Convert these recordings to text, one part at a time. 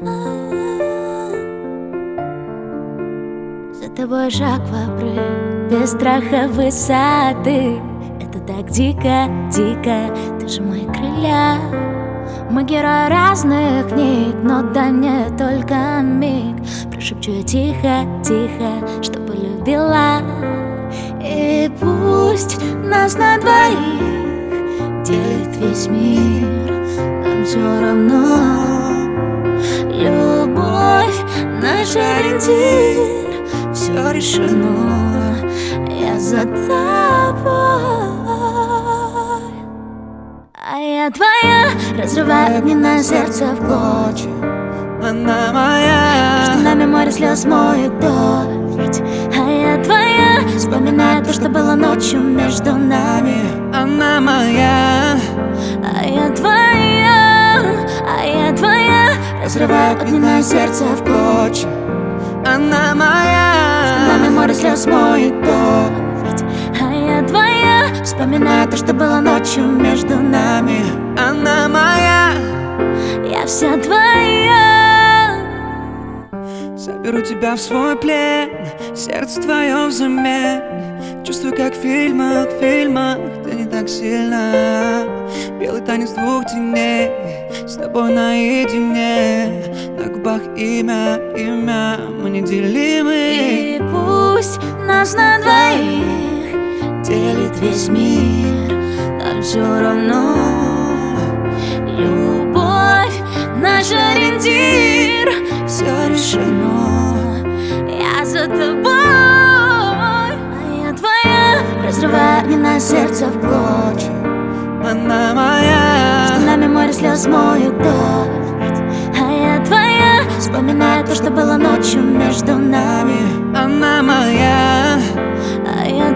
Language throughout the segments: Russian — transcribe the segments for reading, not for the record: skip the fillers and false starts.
За тобой шаг в обрыв, без страха высоты. Это так дико, дико, ты же мои крылья. Мы герои разных книг, но дай мне только миг. Прошепчу я тихо, тихо, что полюбила. И пусть нас на двоих делит весь мир, нам все равно. Любовь наш ориентир, все решено, я за тобой. А я твоя, разрываю огни на сердце в клочья. Она моя, между нами море слез моет дождь. А я твоя, вспоминаю то, что было ночью между нами. она моя, А я твоя, разрываю огни на сердце в клочья. она моя, между нами море слез моет дождь. А я твоя, вспоминаю то, что было ночью между нами. она моя. Я вся твоя. Заберу тебя в свой плен, сердце твое взамен. Чувствую, как в фильмах, ты не так сильно. Белый танец двух теней, с тобой наедине. На губах имя, мы неделимы. И пусть нас на двоих делит весь мир, нам все равно. Любовь наш ориентир, все решено, я за тобой. А я твоя, разрываю огни на сердце в клочья. Она моя, между нами море слез моет дождь. А я твоя, вспоминаю то, что было ночью между нами. она моя, А я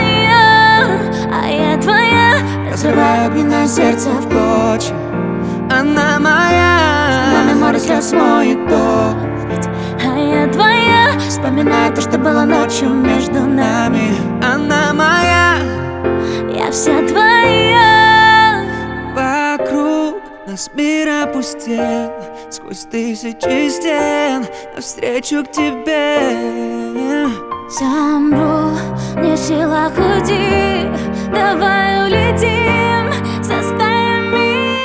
твоя, разрываю огни на сердце в клочья. она моя, между нами море слез моет дождь. А я твоя, вспоминаю то, что было ночью между нами. она моя. Я вся твоя. Вокруг нас мир опустел, сквозь тысячи стен навстречу к тебе. Замру, не в силах уйти. Давай улетим, заставим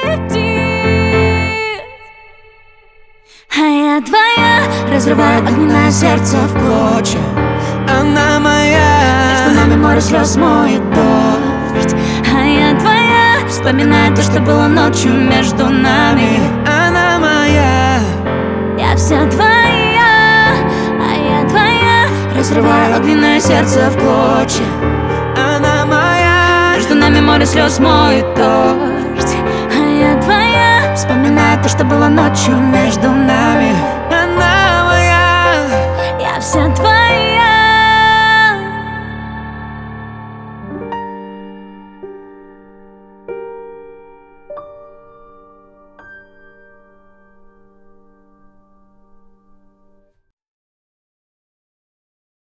идти. А я твоя, разрываю огни на сердце в клочья. Она моя, между нами море слез моет дождь. А я твоя, вспоминаю то, что было ночью между нами. она моя, Я вся твоя, а я твоя, разрываю огни на сердце в клочья. она моя, между нами море слез моет дождь. А я твоя, вспоминаю то, что было ночью между нами.